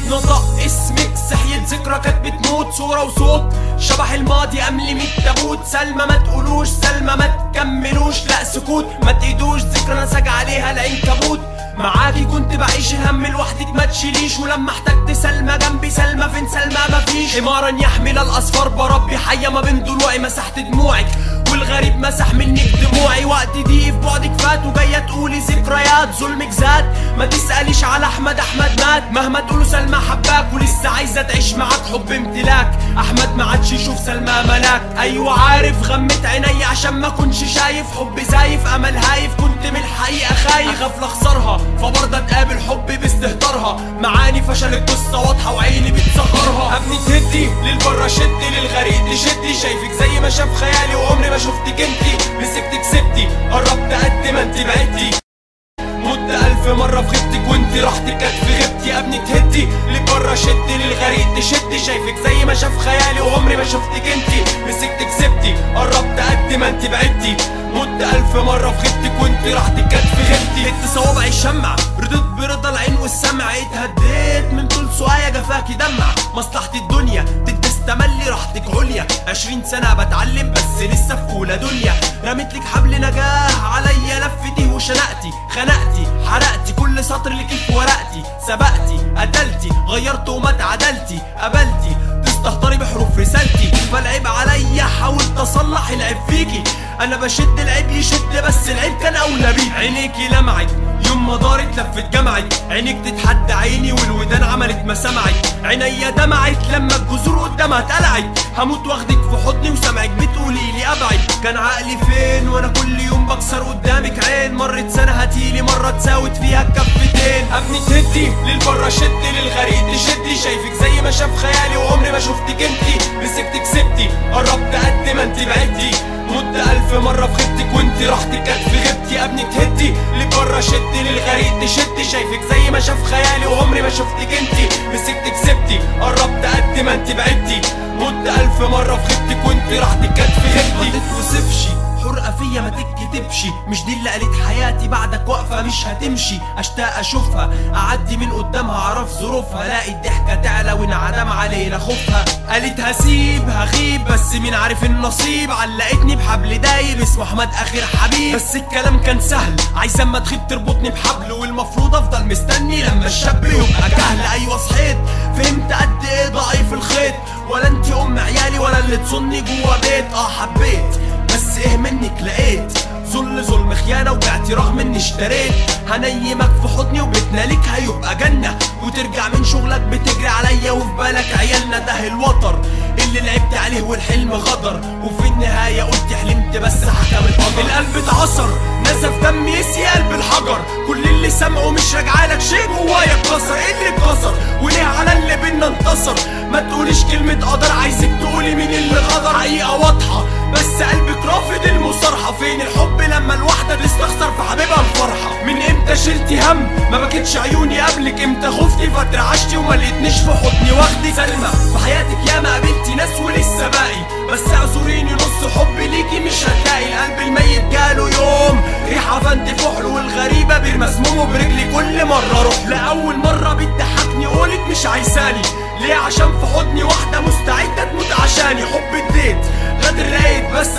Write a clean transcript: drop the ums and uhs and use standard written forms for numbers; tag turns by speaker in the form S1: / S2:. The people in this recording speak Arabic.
S1: نطق اسمك صحيت ذكرى كانت بتموت، صورة وصوت شبح الماضي أملي 100 تابوت. سلمى ما تقولوش، سلمى ما تكملوش، لا سكوت ما تقيدوش، ذكرى نسج عليها العنكبوت. معاكي كنت بعيش الهم لوحدك ما تشيليش، ولما احتجت سلمى جنبي سلمى فين سلمى مفيش. حمارا يحمل الأصفار بربي حية ما بين ضلوعي، مسحت دموعك والغريب مسح منك دموعي. وقت دي في بعدك فات وجاية تقولي ذكريات، ظلمك زاد ما تسأليش على أحمد مات. مهما تقولوا سلمى حباك ولسه عايزة تعيش معاك حب امتلاك. أحمد ما عادش يشوف سلمى ملاك، أيوة عارف غمت عيني عشان ما كنش شايف حب زايف، أمل هايف كنت من الحقيقة خايف، أخاف لأخسرها فبرضه تقابل حب باستهتارها. معاني فشل القصة واضحة وعيني بتصغرها. ابني تهدي للبرة شدي للغريق تشدي، شايفك زي ما شاف خيالي وعمري ما شفتك انتي. مسكتك سبتي قربت قد ما انتي بعدتي، مت 1000 مرة في غيبتك وانتي راحتك كانت في غيبتي. ابني تهدي لبرة شدي للغريق تشدي، شايفك زي ما شاف خيالي وعمري ما شفتك انتي. مسكتك سبتي قربت قد ما انتي بعدتي، مت 1000 مرة في غيبتك وانتي راحتك كانت في غيبتي. انت صوابعي شمع رضيت برضا العين والسمع، اتهديت من طول سوايا جفاكي دمع. مصلحة الدنيا تستملي راحتك عليا، 20 سنة بتعلم بس لسه في اولى دنيا. رميت لك حبل نجاح عليا لفتي وشنقتي، خنقتي حرقتي كل سطر لك في ورقتي. سبقتي قتلتي غيرت وما اتعدلتي، قبلتي تستهتري بحروف رسالتي. فالعيب عليا حاولت اصلح العيب فيكي، انا بشد العيب يشد بس العيب كان اولى بيه. عينيكي لمعت يوم ما دارت لفت جمعت، عينيك تتحدى عيني والودان عملت ما سمعت. عينيا دمعت لما الجذور قدامها اتقلعت، هموت واخدك في حضني وسمعك بتقولي لي ابعد. كان عقلي فين وانا كل يوم بكسر قدامك عين، مرت سنة هتيلي مرة تساوت فيها الكفتين. ابني تهدي للبرة شدي للغريق تشدي، شايفك زي ما شاف خيالي وعمري ما شفتك انتي. مسكتك سبتي قربت قد ما انتي بعدتي، مت 1000 مرة في غيبتك وانتي راحتك كانت في غيبتي. ابني تهدي لبرة شدي للغريق تشدي، شايفك زي ما شاف خيالي وعمري ما شفتك انتي. مسكتك سبتي قربت قد ما انتي بعدتي، مت 1000 مرة في غيبتك وانتي راحتك كانت في غيبتي. ما تتوصفش حرقة فيا ما تتكتبش، مش دي اللي قالت حياتي بعدك واقفة مش هتمشي. اشتاق اشوفها اعدي من قدامها اعرف ظروفها، الاقي الضحكة تعلى وانعدم علينا خوفها. قالت هسيب هغيب بس مين عارف النصيب، علقتني بحبل دايب اسمه احمد اخر حبيب. بس الكلام كان سهل عايز اما تخيب تربطني بحبل، والمفروض افضل مستني لما الشاب يبقى جهل. ايوه صحيت فهمت قد ايه ضعيف الخيط، ولا انتي ام عيالي ولا اللي تصني جوا بيت. حبيت بس ايه منك لقيت ظلم خيانة وبعتي رغم اني اشتريت. هنيمك في حضني وبيتنا ليك هيبقى جنة، وترجع من شغلك بتجري عليا وفي بالك عيالنا. ده الوتر اللي لعبت عليه والحلم غدر، وفي النهاية قلت حلمت بس حكم القدر. القلب اتعصر نزف دم يسي قلب الحجر، كل اللي سمعه مش راجعلك شيء جوايا اتكسر. ايه اللي اتكسر وليه على اللي بينا انتصر؟ ما تقوليش كلمة قدر عايزك تقولي مين اللي غدر. حقيقة واضحة بس قلبك رافض المصارحة، فين الحب لما الواحدة تستخسر في حبيبها الفرحة؟ من امتى شلتي هم ما بكتش عيوني قبلك؟ امتى خفتي فترعشتي وما لقيتنيش في حضني واخدي؟ سلمى في حياتك ياما قابلتي ناس ولسه باقي، بس اعذريني نص حب ليكي مش هتلاقي. القلب الميت جاله يوم ريحة فانت فحل، والغريبة بمسمومه برجلي كل مرة روح. لأول مرة بتضحكني قولت مش عايزاني ليه؟ عشان في حضني واحدة مستعدة تموت عشاني. حب اديت غدر لقيت بس